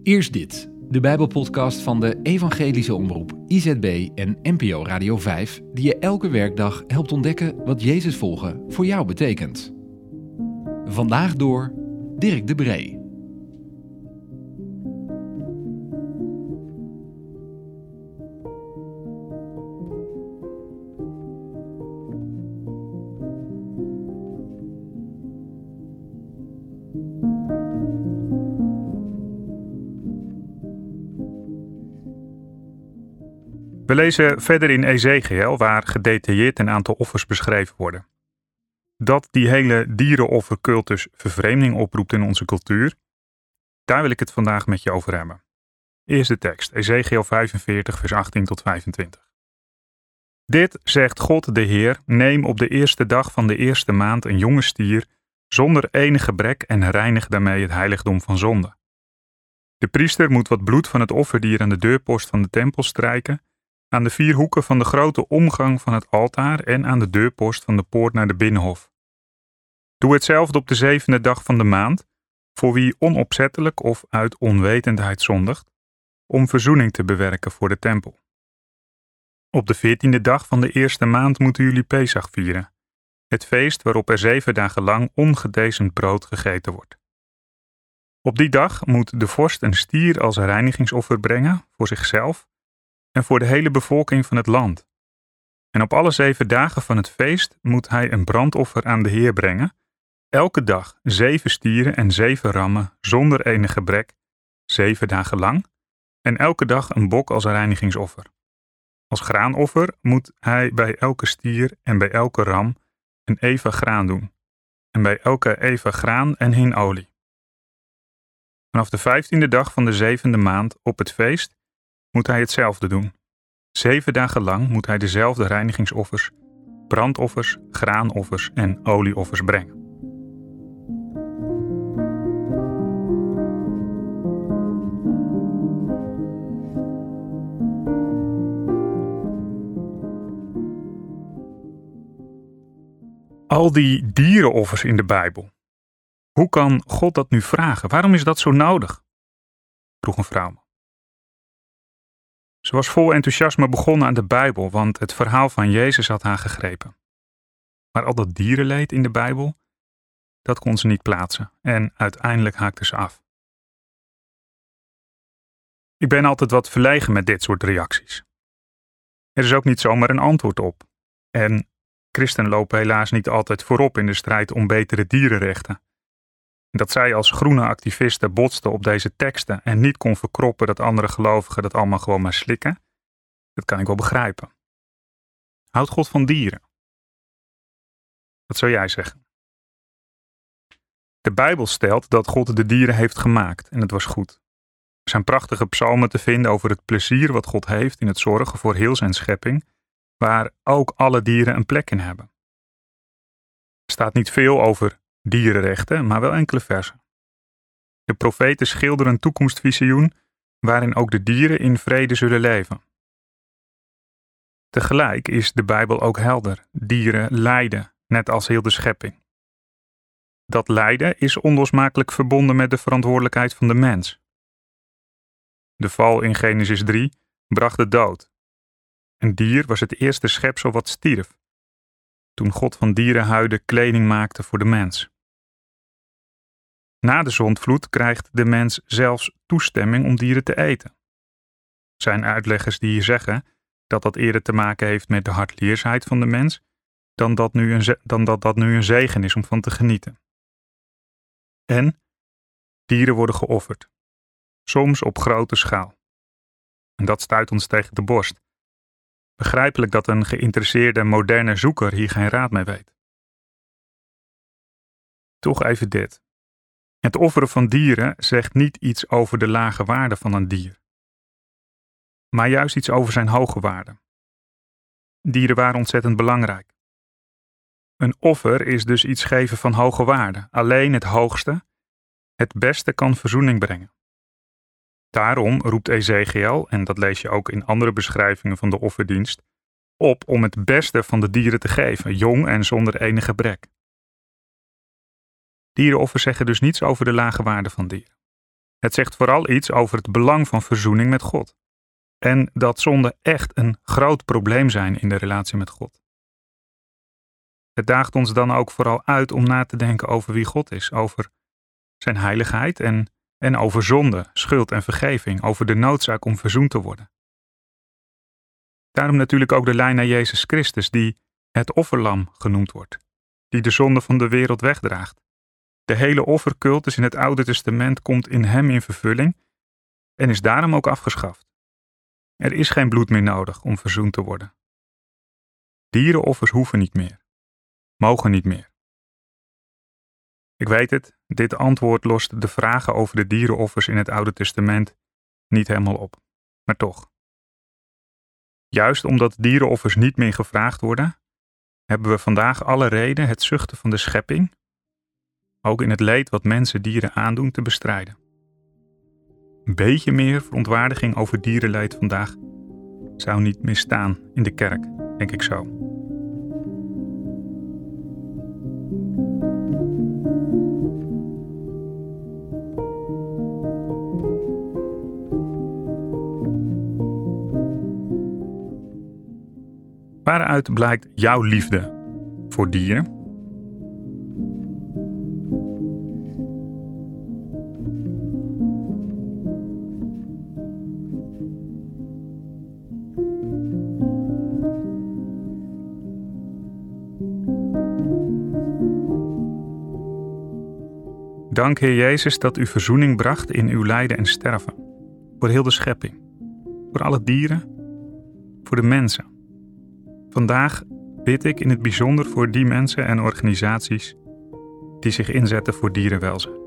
Eerst dit, de Bijbelpodcast van de Evangelische Omroep, IZB en NPO Radio 5, die je elke werkdag helpt ontdekken wat Jezus volgen voor jou betekent. Vandaag door Dirk de Bree. We lezen verder in Ezechiël, waar gedetailleerd een aantal offers beschreven worden. Dat die hele dierenoffercultus vervreemding oproept in onze cultuur, daar wil ik het vandaag met je over hebben. Eerst de tekst, Ezechiël 45, vers 18 tot 25. Dit zegt God de Heer, neem op de eerste dag van de eerste maand een jonge stier, zonder enig gebrek en reinig daarmee het heiligdom van zonde. De priester moet wat bloed van het offerdier aan de deurpost van de tempel strijken, aan de 4 hoeken van de grote omgang van het altaar en aan de deurpost van de poort naar de binnenhof. Doe hetzelfde op de 7e dag van de maand, voor wie onopzettelijk of uit onwetendheid zondigt, om verzoening te bewerken voor de tempel. Op de 14e dag van de eerste maand moeten jullie Pesach vieren, het feest waarop er 7 dagen lang ongedezend brood gegeten wordt. Op die dag moet de vorst een stier als reinigingsoffer brengen voor zichzelf en voor de hele bevolking van het land. En op alle 7 dagen van het feest moet hij een brandoffer aan de Heer brengen, elke dag 7 stieren en 7 rammen zonder enig gebrek, 7 dagen lang, en elke dag een bok als reinigingsoffer. Als graanoffer moet hij bij elke stier en bij elke ram een eva graan doen, en bij elke eva graan een hin olie. Vanaf de 15e dag van de 7e maand op het feest moet hij hetzelfde doen. 7 dagen lang moet hij dezelfde reinigingsoffers, brandoffers, graanoffers en olieoffers brengen. Al die dierenoffers in de Bijbel. Hoe kan God dat nu vragen? Waarom is dat zo nodig? Vroeg een vrouw me. Ze was vol enthousiasme begonnen aan de Bijbel, want het verhaal van Jezus had haar gegrepen. Maar al dat dierenleed in de Bijbel, dat kon ze niet plaatsen en uiteindelijk haakte ze af. Ik ben altijd wat verlegen met dit soort reacties. Er is ook niet zomaar een antwoord op. En christenen lopen helaas niet altijd voorop in de strijd om betere dierenrechten. Dat zij als groene activisten botsten op deze teksten en niet kon verkroppen dat andere gelovigen dat allemaal gewoon maar slikken, dat kan ik wel begrijpen. Houdt God van dieren? Wat zou jij zeggen? De Bijbel stelt dat God de dieren heeft gemaakt en het was goed. Er zijn prachtige psalmen te vinden over het plezier wat God heeft in het zorgen voor heel zijn schepping, waar ook alle dieren een plek in hebben. Er staat niet veel over dierenrechten, maar wel enkele versen. De profeten schilderen een toekomstvisioen waarin ook de dieren in vrede zullen leven. Tegelijk is de Bijbel ook helder. Dieren lijden, net als heel de schepping. Dat lijden is onlosmakelijk verbonden met de verantwoordelijkheid van de mens. De val in Genesis 3 bracht de dood. Een dier was het eerste schepsel wat stierf, toen God van dierenhuiden kleding maakte voor de mens. Na de zondvloed krijgt de mens zelfs toestemming om dieren te eten. Er zijn uitleggers die hier zeggen dat dat eerder te maken heeft met de hardleersheid van de mens, dan dat dat nu een zegen is om van te genieten. En dieren worden geofferd, soms op grote schaal. En dat stuit ons tegen de borst. Begrijpelijk dat een geïnteresseerde moderne zoeker hier geen raad mee weet. Toch even dit. Het offeren van dieren zegt niet iets over de lage waarde van een dier, maar juist iets over zijn hoge waarde. Dieren waren ontzettend belangrijk. Een offer is dus iets geven van hoge waarde. Alleen het hoogste, het beste kan verzoening brengen. Daarom roept Ezechiël, en dat lees je ook in andere beschrijvingen van de offerdienst, op om het beste van de dieren te geven, jong en zonder enig gebrek. Dierenoffers zeggen dus niets over de lage waarde van dieren. Het zegt vooral iets over het belang van verzoening met God. En dat zonden echt een groot probleem zijn in de relatie met God. Het daagt ons dan ook vooral uit om na te denken over wie God is, over zijn heiligheid en over zonde, schuld en vergeving, over de noodzaak om verzoend te worden. Daarom natuurlijk ook de lijn naar Jezus Christus, die het offerlam genoemd wordt, die de zonde van de wereld wegdraagt. De hele offercultus in het Oude Testament komt in hem in vervulling en is daarom ook afgeschaft. Er is geen bloed meer nodig om verzoend te worden. Dierenoffers hoeven niet meer, mogen niet meer. Ik weet het, dit antwoord lost de vragen over de dierenoffers in het Oude Testament niet helemaal op, maar toch. Juist omdat dierenoffers niet meer gevraagd worden, hebben we vandaag alle reden het zuchten van de schepping, ook in het leed wat mensen dieren aandoen, te bestrijden. Een beetje meer verontwaardiging over dierenleed vandaag zou niet meer staan in de kerk, denk ik zo. Waaruit blijkt jouw liefde voor dieren? Dank Heer Jezus dat u verzoening bracht in uw lijden en sterven. Voor heel de schepping. Voor alle dieren. Voor de mensen. Vandaag bid ik in het bijzonder voor die mensen en organisaties die zich inzetten voor dierenwelzijn.